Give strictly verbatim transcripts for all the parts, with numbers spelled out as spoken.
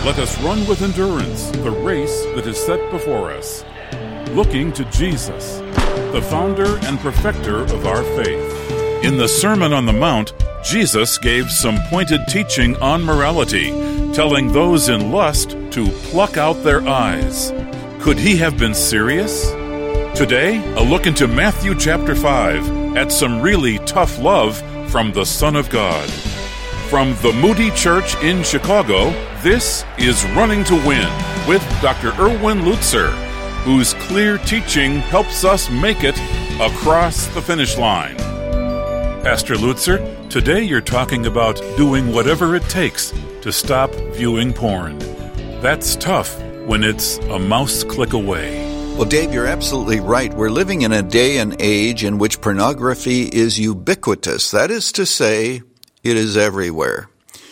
Let us run with endurance the race that is set before us, looking to Jesus, the founder and perfecter of our faith. In the Sermon on the Mount, Jesus gave some pointed teaching on morality, telling those in lust to pluck out their eyes. Could he have been serious? Today, a look into Matthew chapter five at some really tough love from the Son of God. From the Moody Church in Chicago, this is Running to Win with Doctor Erwin Lutzer, whose clear teaching helps us make it across the finish line. Pastor Lutzer, today you're talking about doing whatever it takes to stop viewing porn. That's tough when it's a mouse click away. Well, Dave, you're absolutely right. We're living in a day and age in which pornography is ubiquitous. That is to say, it is everywhere.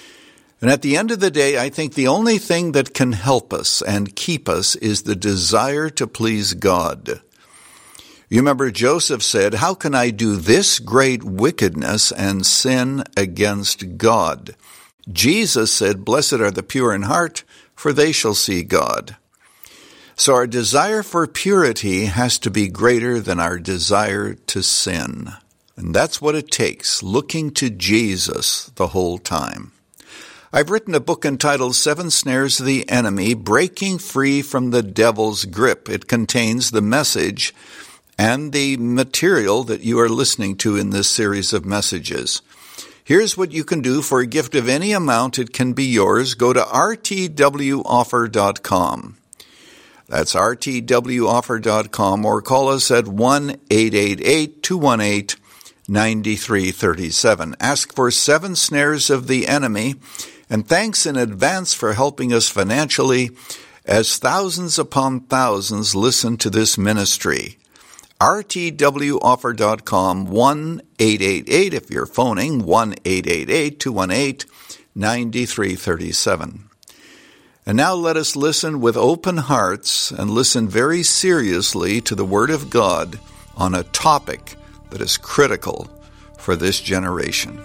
And at the end of the day, I think the only thing that can help us and keep us is the desire to please God. You remember Joseph said, "How can I do this great wickedness and sin against God?" Jesus said, "Blessed are the pure in heart, for they shall see God." So our desire for purity has to be greater than our desire to sin. And that's what it takes, looking to Jesus the whole time. I've written a book entitled Seven Snares of the Enemy, Breaking Free from the Devil's Grip. It contains the message and the material that you are listening to in this series of messages. Here's what you can do for a gift of any amount. It can be yours. Go to r t w offer dot com. That's r t w offer dot com, or call us at one eight eight eight, two one eight, nine three three seven. Ask for Seven Snares of the Enemy, and thanks in advance for helping us financially as thousands upon thousands listen to this ministry. r t w offer dot com, one eight eight eight, if you're phoning, one eight eight eight, two one eight, nine three three seven. And now let us listen with open hearts and listen very seriously to the Word of God on a topic that is critical for this generation.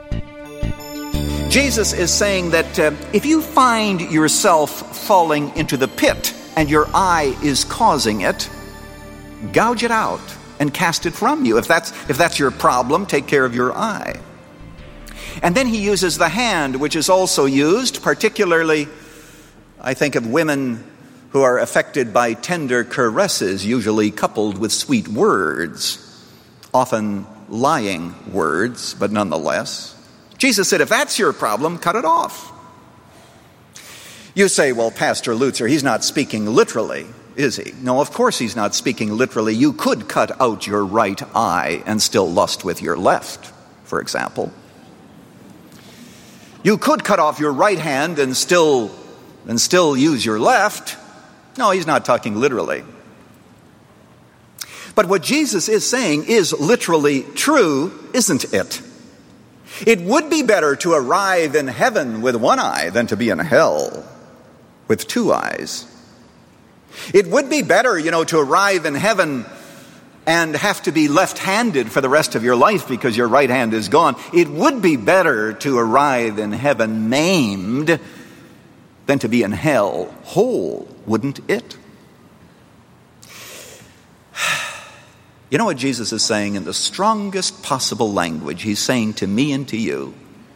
Jesus is saying that uh, if you find yourself falling into the pit and your eye is causing it, gouge it out and cast it from you. If that's, if that's your problem, take care of your eye. And then he uses the hand, which is also used, particularly, I think of women who are affected by tender caresses, usually coupled with sweet words, often lying words, but nonetheless. Jesus said, if that's your problem, cut it off. You say, well, Pastor Lutzer, he's not speaking literally, is he? No, of course he's not speaking literally. You could cut out your right eye and still lust with your left, for example. You could cut off your right hand and still and still use your left. No, he's not talking literally. But what Jesus is saying is literally true, isn't it? It would be better to arrive in heaven with one eye than to be in hell with two eyes. It would be better, you know, to arrive in heaven and have to be left-handed for the rest of your life because your right hand is gone. It would be better to arrive in heaven maimed than to be in hell whole, wouldn't it? You know what Jesus is saying in the strongest possible language? He's saying to me and to you,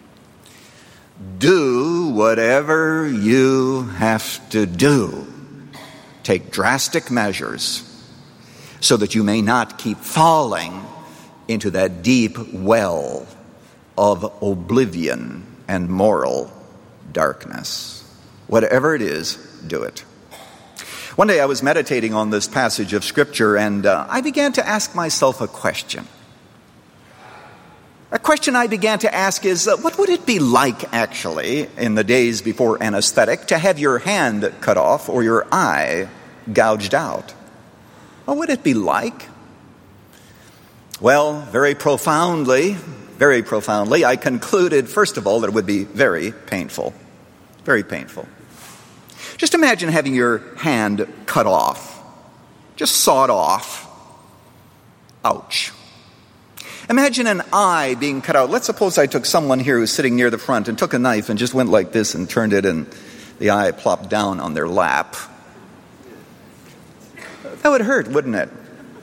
do whatever you have to do. Take drastic measures so that you may not keep falling into that deep well of oblivion and moral darkness. Whatever it is, do it. One day I was meditating on this passage of Scripture, and uh, I began to ask myself a question. A question I began to ask is, uh, what would it be like, actually, in the days before anesthetic, to have your hand cut off or your eye gouged out? What would it be like? Well, very profoundly, very profoundly, I concluded, first of all, that it would be very painful. Very painful. Just imagine having your hand cut off, just sawed off. Ouch. Imagine an eye being cut out. Let's suppose I took someone here who's sitting near the front and took a knife and just went like this and turned it and the eye plopped down on their lap. That would hurt, wouldn't it?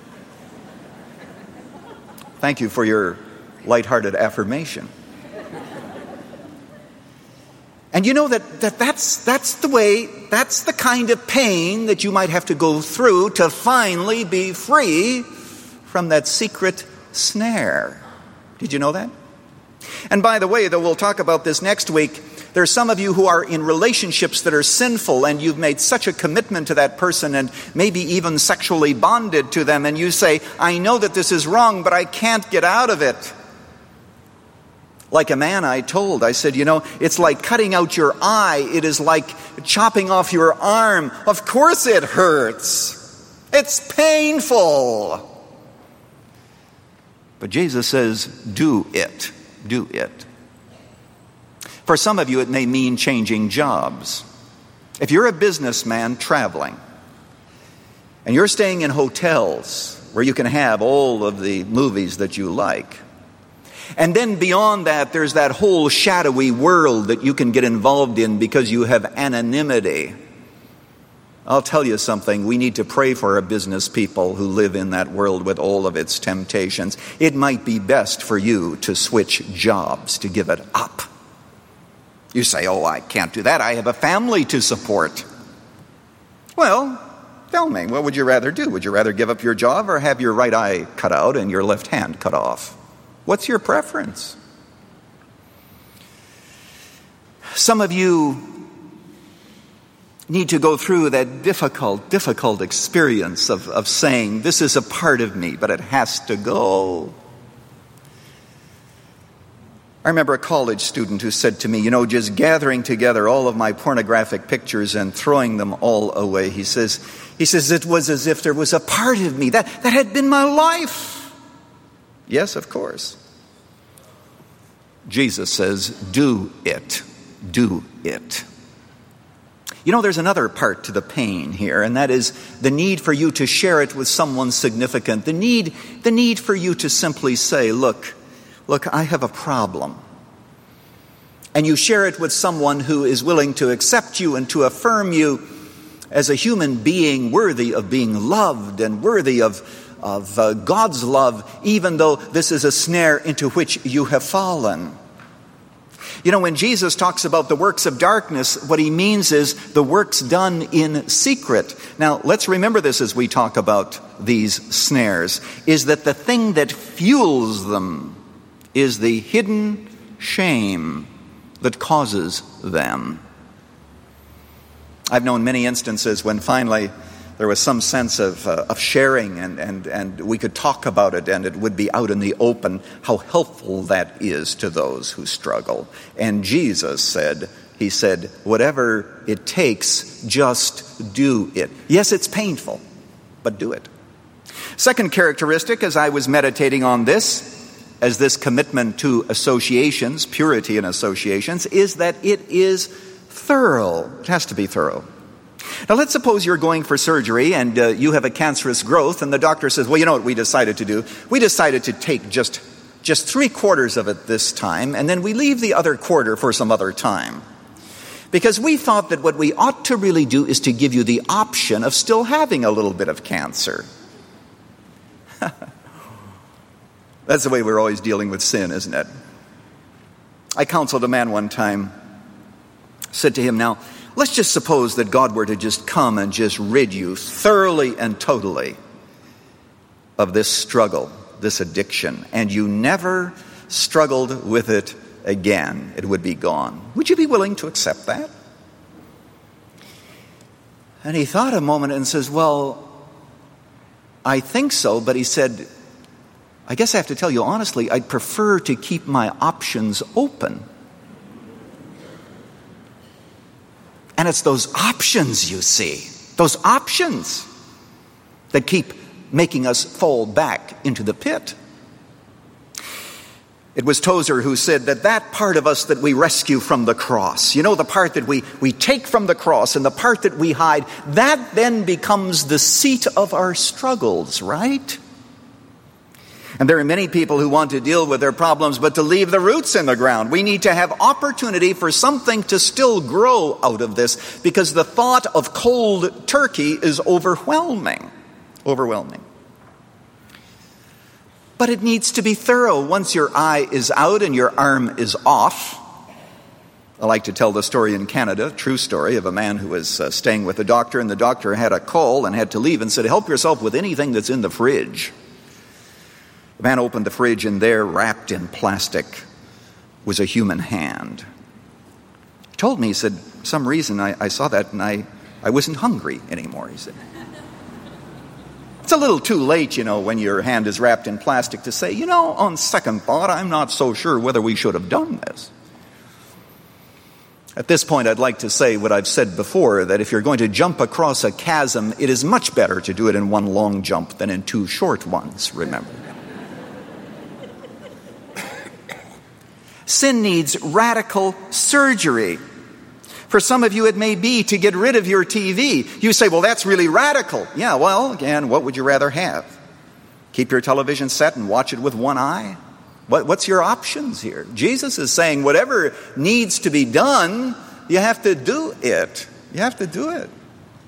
Thank you for your lighthearted affirmation. And you know that, that that's, that's the way, that's the kind of pain that you might have to go through to finally be free from that secret snare. Did you know that? And by the way, though, we'll talk about this next week, there are some of you who are in relationships that are sinful, and you've made such a commitment to that person and maybe even sexually bonded to them, and you say, I know that this is wrong, but I can't get out of it. Like a man I told, I said, you know, it's like cutting out your eye. It is like chopping off your arm. Of course it hurts. It's painful. But Jesus says, do it. Do it. For some of you, it may mean changing jobs. If you're a businessman traveling, and you're staying in hotels where you can have all of the movies that you like, and then beyond that, there's that whole shadowy world that you can get involved in because you have anonymity. I'll tell you something. We need to pray for our business people who live in that world with all of its temptations. It might be best for you to switch jobs, to give it up. You say, oh, I can't do that. I have a family to support. Well, tell me, what would you rather do? Would you rather give up your job or have your right eye cut out and your left hand cut off? What's your preference? Some of you need to go through that difficult, difficult experience of, of saying, this is a part of me, but it has to go. I remember a college student who said to me, you know, just gathering together all of my pornographic pictures and throwing them all away, he says, he says, it was as if there was a part of me that, that had been my life. Yes, of course. Jesus says, do it. Do it. You know, there's another part to the pain here, and that is the need for you to share it with someone significant. The need, the need for you to simply say, look, look, I have a problem. And you share it with someone who is willing to accept you and to affirm you as a human being worthy of being loved and worthy of of uh, God's love, even though this is a snare into which you have fallen. You know, when Jesus talks about the works of darkness, what he means is the works done in secret. Now, let's remember this as we talk about these snares, is that the thing that fuels them is the hidden shame that causes them. I've known many instances when finally there was some sense of, uh, of sharing and, and, and we could talk about it and it would be out in the open, how helpful that is to those who struggle. And Jesus said, he said, whatever it takes, just do it. Yes, it's painful, but do it. Second characteristic, as I was meditating on this, as this commitment to associations, purity in associations, is that it is thorough. It has to be thorough. Now, let's suppose you're going for surgery and uh, you have a cancerous growth and the doctor says, well, you know what we decided to do? We decided to take just, just three quarters of it this time and then we leave the other quarter for some other time. Because we thought that what we ought to really do is to give you the option of still having a little bit of cancer. That's the way we're always dealing with sin, isn't it? I counseled a man one time, said to him, now, let's just suppose that God were to just come and just rid you thoroughly and totally of this struggle, this addiction, and you never struggled with it again. It would be gone. Would you be willing to accept that? And he thought a moment and says, well, I think so, but he said, I guess I have to tell you honestly, I'd prefer to keep my options open. And it's those options, you see, those options that keep making us fall back into the pit. It was Tozer who said that that part of us that we rescue from the cross, you know, the part that we, we take from the cross and the part that we hide, that then becomes the seat of our struggles, right? And there are many people who want to deal with their problems, but to leave the roots in the ground. We need to have opportunity for something to still grow out of this, because the thought of cold turkey is overwhelming. Overwhelming. But it needs to be thorough. Once your eye is out and your arm is off. I like to tell the story in Canada, true story, of a man who was uh, staying with a doctor, and the doctor had a call and had to leave and said, help yourself with anything that's in the fridge. The man opened the fridge, and there, wrapped in plastic, was a human hand. He told me, he said, for some reason I, I saw that and I, I wasn't hungry anymore, he said. It's a little too late, you know, when your hand is wrapped in plastic to say, you know, on second thought, I'm not so sure whether we should have done this. At this point, I'd like to say what I've said before, that if you're going to jump across a chasm, it is much better to do it in one long jump than in two short ones, remember. Sin needs radical surgery. For some of you, it may be to get rid of your T V. You say, well, that's really radical. Yeah, well, again, what would you rather have? Keep your television set and watch it with one eye? What, what's your options here? Jesus is saying whatever needs to be done, you have to do it. You have to do it.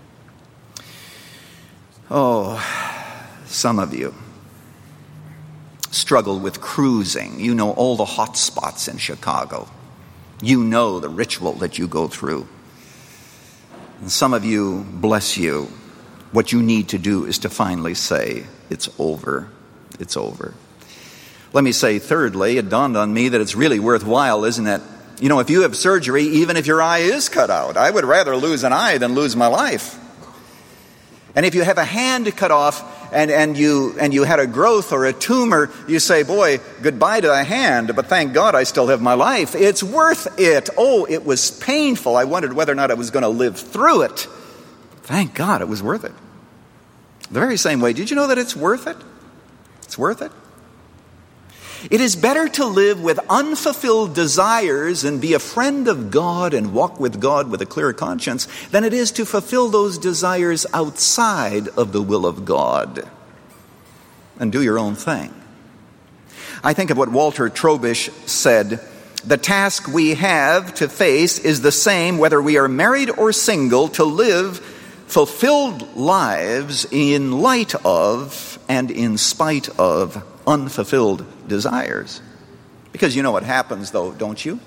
Oh, some of you struggle with cruising. You know all the hot spots in Chicago. You know the ritual that you go through. And some of you, bless you, what you need to do is to finally say, it's over. It's over. Let me say, thirdly, it dawned on me that it's really worthwhile, isn't it? You know, if you have surgery, even if your eye is cut out, I would rather lose an eye than lose my life. And if you have a hand cut off and, and you and you had a growth or a tumor, you say, boy, goodbye to the hand, but thank God I still have my life. It's worth it. Oh, it was painful. I wondered whether or not I was going to live through it. Thank God it was worth it. The very same way, did you know that it's worth it? It's worth it. It is better to live with unfulfilled desires and be a friend of God and walk with God with a clear conscience than it is to fulfill those desires outside of the will of God and do your own thing. I think of what Walter Trobisch said, the task we have to face is the same whether we are married or single, to live fulfilled lives in light of and in spite of unfulfilled desires. Because you know what happens, though, don't you?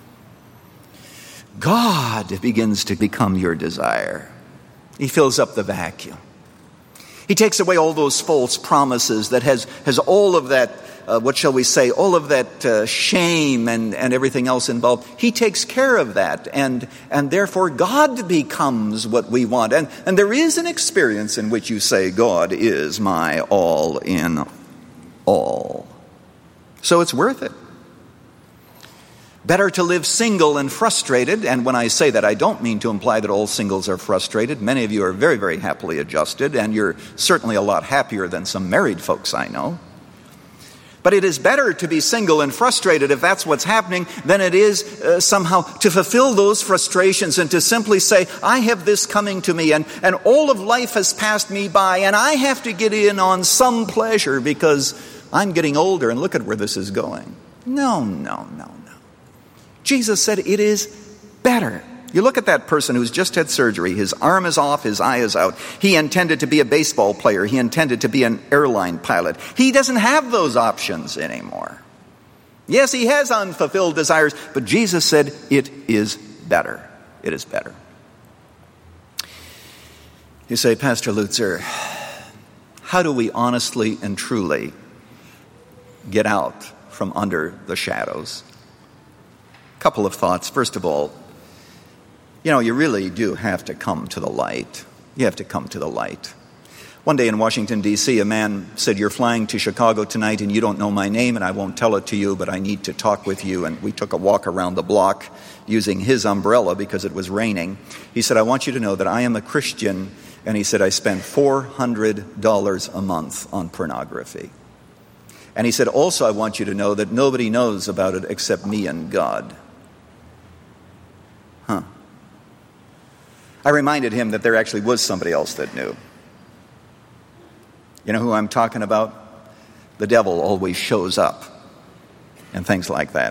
God begins to become your desire. He fills up the vacuum. He takes away all those false promises that has, has all of that, uh, what shall we say, all of that uh, shame and, and everything else involved. He takes care of that, and, and therefore God becomes what we want. And, and there is an experience in which you say, God is my all in all. So it's worth it. Better to live single and frustrated, and when I say that, I don't mean to imply that all singles are frustrated. Many of you are very, very happily adjusted, and you're certainly a lot happier than some married folks I know. But it is better to be single and frustrated, if that's what's happening, than it is uh, somehow to fulfill those frustrations and to simply say, I have this coming to me, and, and all of life has passed me by, and I have to get in on some pleasure because I'm getting older, and look at where this is going. No, no, no, no. Jesus said it is better. You look at that person who's just had surgery. His arm is off, his eye is out. He intended to be a baseball player. He intended to be an airline pilot. He doesn't have those options anymore. Yes, he has unfulfilled desires, but Jesus said it is better. It is better. You say, Pastor Lutzer, how do we honestly and truly get out from under the shadows? Couple of thoughts. First of all, you know, you really do have to come to the light. You have to come to the light. One day in Washington, D C, a man said, you're flying to Chicago tonight and you don't know my name and I won't tell it to you, but I need to talk with you. And we took a walk around the block using his umbrella because it was raining. He said, I want you to know that I am a Christian. And he said, I spend four hundred dollars a month on pornography. And he said, also, I want you to know that nobody knows about it except me and God. Huh. I reminded him that there actually was somebody else that knew. You know who I'm talking about? the devil always shows up and things like that.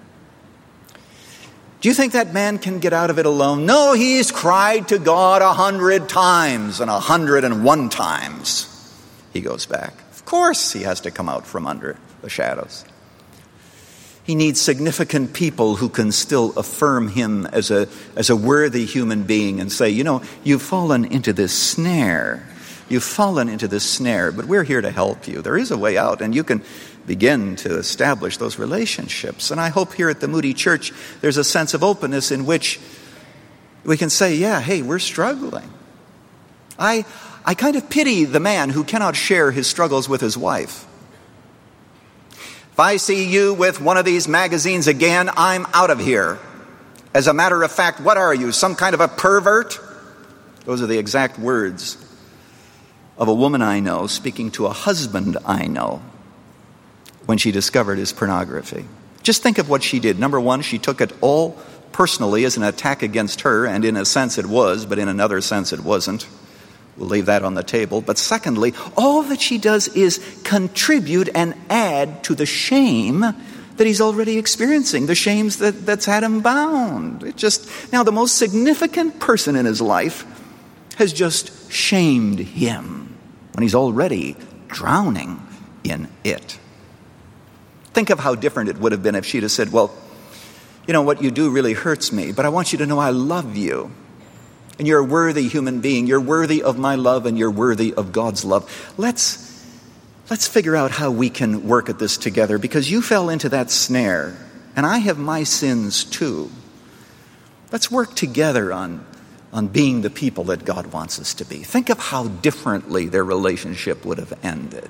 Do you think that man can get out of it alone? No, he's cried to God a hundred times, and a hundred and one times he goes back. Of course he has to come out from under the shadows. He needs significant people who can still affirm him as a, as a worthy human being and say, you know, you've fallen into this snare. You've fallen into this snare, but we're here to help you. There is a way out, and you can begin to establish those relationships. And I hope here at the Moody Church there's a sense of openness in which we can say, yeah, hey, we're struggling. I, I kind of pity the man who cannot share his struggles with his wife. If I see you with one of these magazines again, I'm out of here. As a matter of fact, what are you, some kind of a pervert? Those are the exact words of a woman I know speaking to a husband I know when she discovered his pornography. Just think of what she did. Number one, she took it all personally as an attack against her, and in a sense it was, but in another sense it wasn't. We'll leave that on the table. But secondly, all that she does is contribute and add to the shame that he's already experiencing, the shames that, that's had him bound. It just now the most significant person in his life has just shamed him when he's already drowning in it. Think of how different it would have been if she'd have said, well, you know, what you do really hurts me, but I want you to know I love you. And you're a worthy human being. You're worthy of my love, and you're worthy of God's love. Let's, let's figure out how we can work at this together, because you fell into that snare, and I have my sins too. Let's work together on, on being the people that God wants us to be. Think of how differently their relationship would have ended.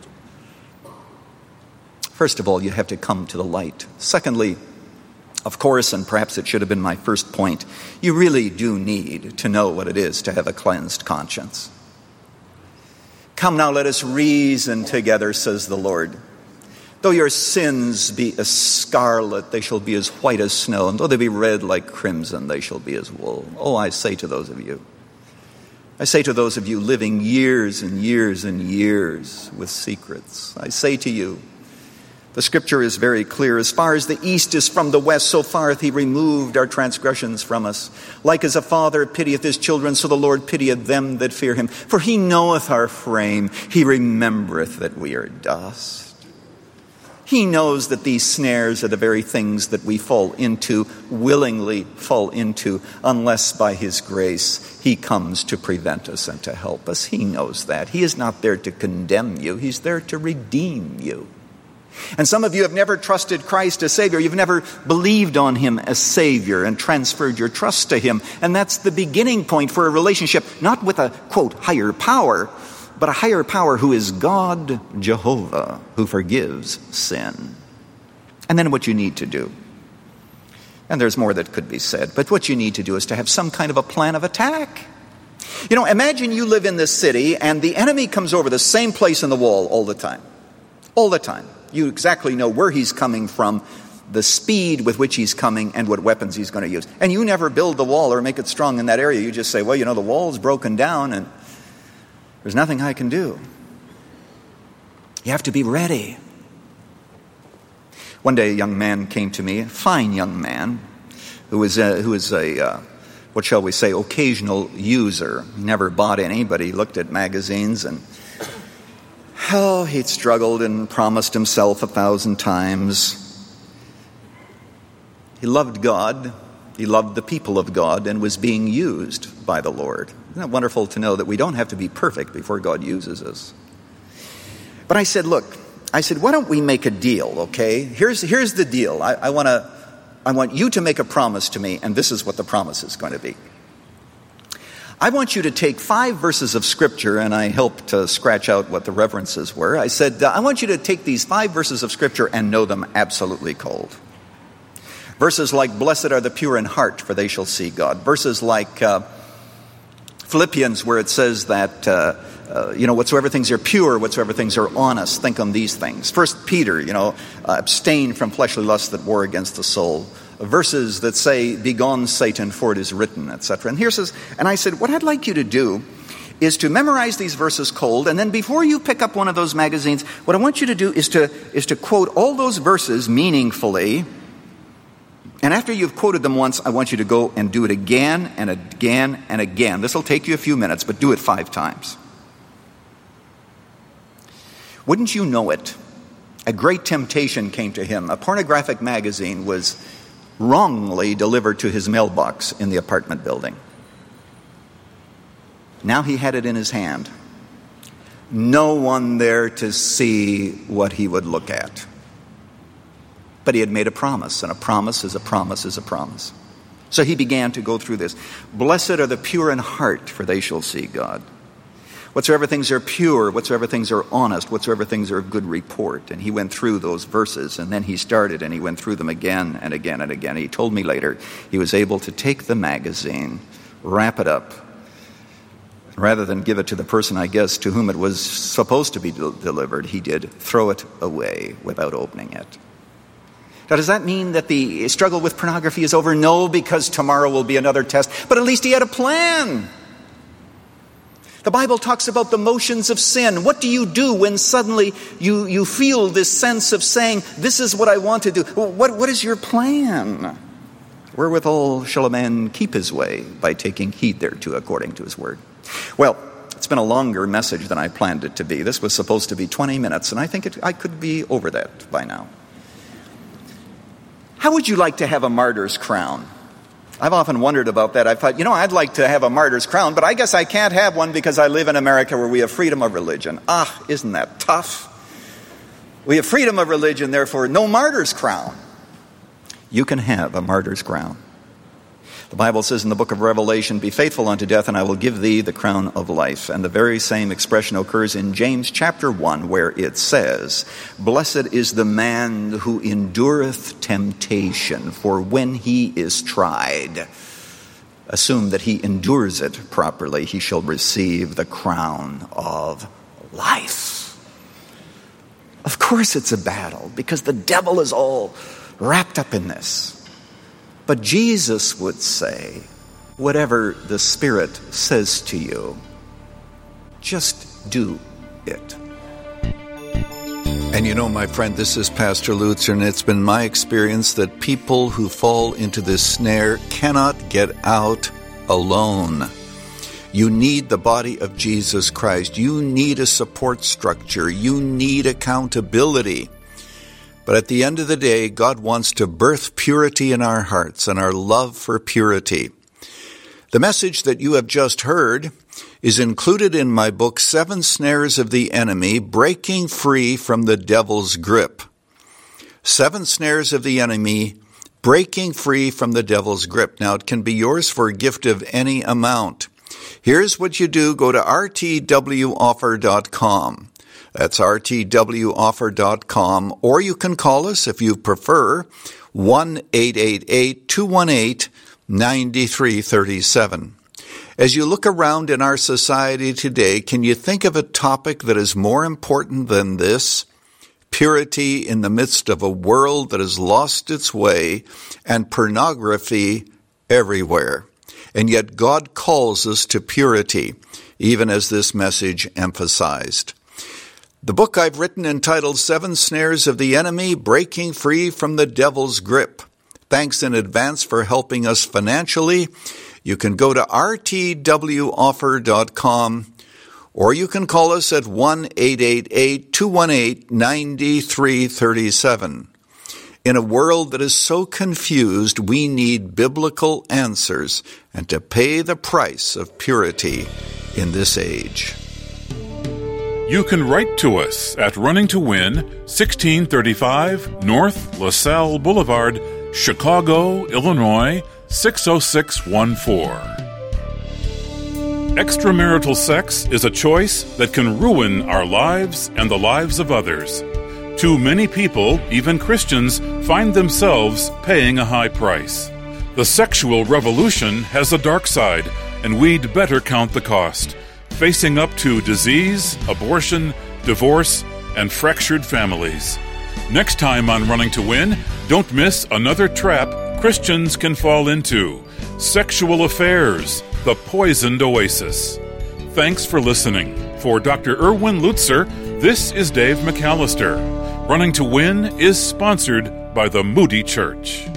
First of all, you have to come to the light. Secondly, of course, and perhaps it should have been my first point, you really do need to know what it is to have a cleansed conscience. Come now, let us reason together, says the Lord. Though your sins be as scarlet, they shall be as white as snow. And though they be red like crimson, they shall be as wool. Oh, I say to those of you, I say to those of you living years and years and years with secrets, I say to you, the scripture is very clear. As far as the east is from the west, so far hath he removed our transgressions from us. Like as a father pitieth his children, so the Lord pitieth them that fear him. For he knoweth our frame. He remembereth that we are dust. He knows that these snares are the very things that we fall into, willingly fall into, unless by his grace he comes to prevent us and to help us. He knows that. He is not there to condemn you. He's there to redeem you. And some of you have never trusted Christ as Savior. You've never believed on him as Savior and transferred your trust to him. And that's the beginning point for a relationship, not with a, quote, higher power, but a higher power who is God, Jehovah, who forgives sin. And then what you need to do, and there's more that could be said, but what you need to do is to have some kind of a plan of attack. You know, imagine you live in this city and the enemy comes over the same place in the wall all the time. All the time. You exactly know where he's coming from, the speed with which he's coming, and what weapons he's going to use. And you never build the wall or make it strong in that area. You just say, well, you know, the wall's broken down and there's nothing I can do. You have to be ready. One day a young man came to me, a fine young man, who was a, who was a uh, what shall we say, occasional user. He never bought any, but he looked at magazines and oh, he'd struggled and promised himself a thousand times. He loved God. He loved the people of God and was being used by the Lord. Isn't it wonderful to know that we don't have to be perfect before God uses us? But I said, look, I said, why don't we make a deal, okay? Here's, here's the deal. I, I, wanna, I want you to make a promise to me, and this is what the promise is going to be. I want you to take five verses of Scripture, and I helped to scratch out what the references were. I said, I want you to take these five verses of Scripture and know them absolutely cold. Verses like, blessed are the pure in heart, for they shall see God. Verses like uh, Philippians, where it says that, uh, uh, you know, whatsoever things are pure, whatsoever things are honest, think on these things. First Peter, you know, uh, abstain from fleshly lusts that war against the soul. Verses that say, begone Satan, for it is written, et cetera. And here says, and I said, what I'd like you to do is to memorize these verses cold, and then before you pick up one of those magazines, what I want you to do is to, is to quote all those verses meaningfully. And after you've quoted them once, I want you to go and do it again and again and again. This will take you a few minutes, but do it five times. Wouldn't you know it? A great temptation came to him. A pornographic magazine was wrongly delivered to his mailbox in the apartment building. Now he had it in his hand. No one there to see what he would look at. But he had made a promise, and a promise is a promise is a promise. So he began to go through this. Blessed are the pure in heart, for they shall see God. Whatsoever things are pure, whatsoever things are honest, whatsoever things are of good report. And he went through those verses, and then he started, and he went through them again and again and again. He told me later he was able to take the magazine, wrap it up, rather than give it to the person, I guess, to whom it was supposed to be del- delivered, he did throw it away without opening it. Now, does that mean that the struggle with pornography is over? No, because tomorrow will be another test. But at least he had a plan. The Bible talks about the motions of sin. What do you do when suddenly you, you feel this sense of saying, this is what I want to do? What, what is your plan? Wherewithal shall a man keep his way? By taking heed thereto according to his word. Well, it's been a longer message than I planned it to be. This was supposed to be twenty minutes, and I think it, I could be over that by now. How would you like to have a martyr's crown? I've often wondered about that. I thought, you know, I'd like to have a martyr's crown, but I guess I can't have one because I live in America where we have freedom of religion. Ah, isn't that tough? We have freedom of religion, therefore no martyr's crown. You can have a martyr's crown. The Bible says in the book of Revelation, be faithful unto death, and I will give thee the crown of life. And the very same expression occurs in James chapter one, where it says, blessed is the man who endureth temptation, for when he is tried, assume that he endures it properly, he shall receive the crown of life. Of course it's a battle, because the devil is all wrapped up in this. But Jesus would say, whatever the Spirit says to you, just do it. And you know, my friend, this is Pastor Lutzer, and it's been my experience that people who fall into this snare cannot get out alone. You need the body of Jesus Christ. You need a support structure. You need accountability. But at the end of the day, God wants to birth purity in our hearts and our love for purity. The message that you have just heard is included in my book, Seven Snares of the Enemy, Breaking Free from the Devil's Grip. Seven Snares of the Enemy, Breaking Free from the Devil's Grip. Now, it can be yours for a gift of any amount. Here's what you do. Go to r t w offer dot com. That's r t w offer dot com, or you can call us if you prefer, one eight eight eight, two one eight, nine three three seven. As you look around in our society today, can you think of a topic that is more important than this? Purity in the midst of a world that has lost its way and pornography everywhere. And yet God calls us to purity, even as this message emphasized. The book I've written entitled Seven Snares of the Enemy, Breaking Free from the Devil's Grip. Thanks in advance for helping us financially. You can go to r t w offer dot com, or you can call us at one eight eight eight, two one eight, nine three three seven. In a world that is so confused, we need biblical answers and to pay the price of purity in this age. You can write to us at Running to Win, sixteen thirty-five North LaSalle Boulevard, Chicago, Illinois, six oh six one four. Extramarital sex is a choice that can ruin our lives and the lives of others. Too many people, even Christians, find themselves paying a high price. The sexual revolution has a dark side, and we'd better count the cost. Facing up to disease, abortion, divorce, and fractured families. Next time on Running to Win, don't miss another trap Christians can fall into. Sexual affairs, the poisoned oasis. Thanks for listening. For Doctor Erwin Lutzer, this is Dave McAllister. Running to Win is sponsored by the Moody Church.